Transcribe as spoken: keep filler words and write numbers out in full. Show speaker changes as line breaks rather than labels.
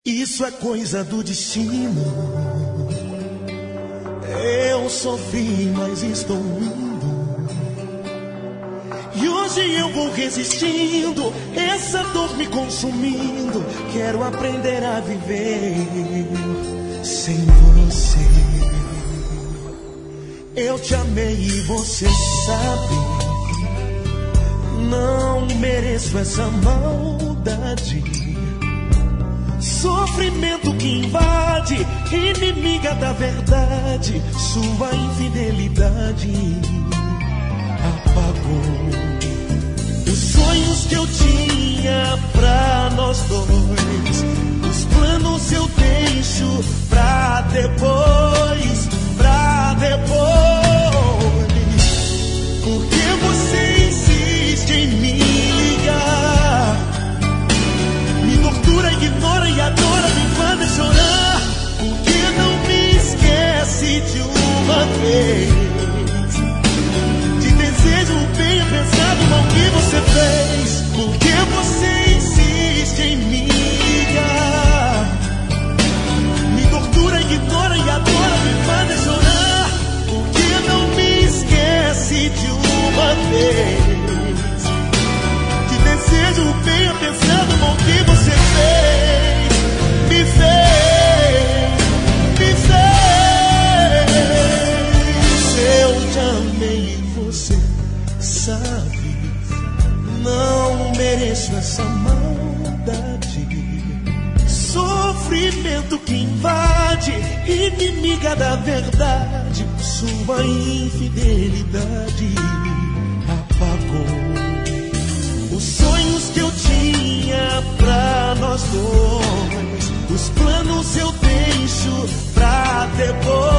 Isso é coisa do destino. Eu sofri, mas estou indo. E hoje eu vou resistindo, essa dor me consumindo. Quero aprender a viver sem você. Eu te amei e você sabe. Não mereço essa maldade. Sofrimento que invade, inimiga da verdade. Sua infidelidade apagou os sonhos que eu tinha pra nós dois. Os planos eu deixo pra depois, pra depois. Porque você insiste em me ligar, me tortura, ignora e adora, me faz chorar. Por que não me esquece de uma vez? Te desejo o bem, apesar do mal que você fez. Por que você insiste em me ligar, me tortura, ignora e adora, me faz chorar. Por que não me esquece de uma vez? Desejo o bem, apesar do mal que você fez. Me fez, me fez. Eu te amei e você sabe. Não mereço essa maldade. Sofrimento que invade, inimiga da verdade. Sua infidelidade apagou os sonhos que eu tinha pra nós dois. Os planos eu deixo pra depois.